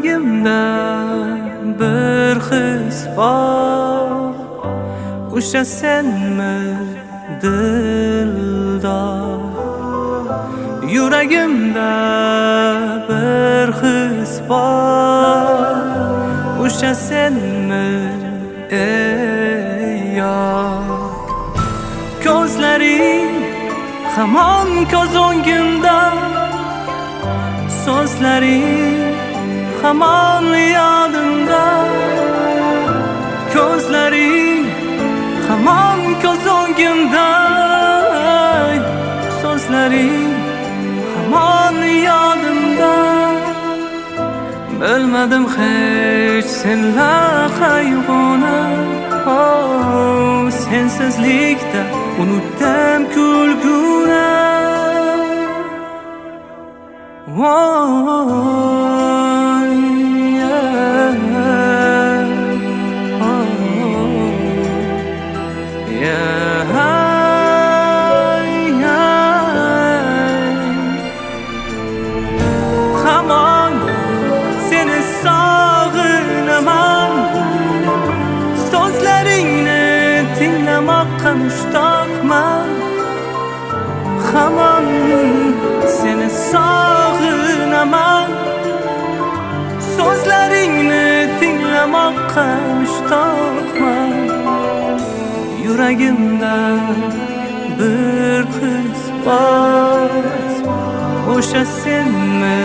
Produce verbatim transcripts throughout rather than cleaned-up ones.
Yuragimda bir his bor, o'sha senmi dildor. Yuragimda bir his bor, o'sha senmi ey yor. Ko'zlaring hamon ko'z o'ngimda, so'zlaring hamon yodimda. Ko'zlaring hamon ko'z o'ngimda, so'zlaring hamon yodimda. Bilmadim hech senlar qayg'uni, oh, sensizlikda unutdim kulguni. Oh, yeah. Oh, yeah. Hamon seni sog'inaman, so'zlaringni tinglamoqqa mushtoqman. Hamon seni sog'inaman, so'zlaringni tinglamoqqa mushtoqman. Yuragimda bir his bor, o'sha senmi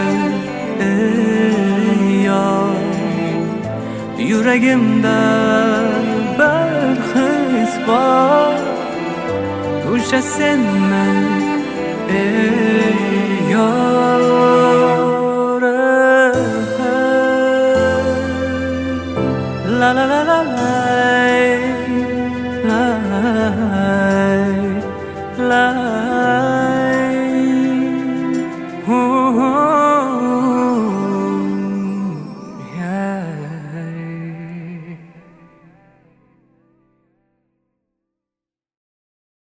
ey yor. Yuragimda bir his bor, o'sha senmi ey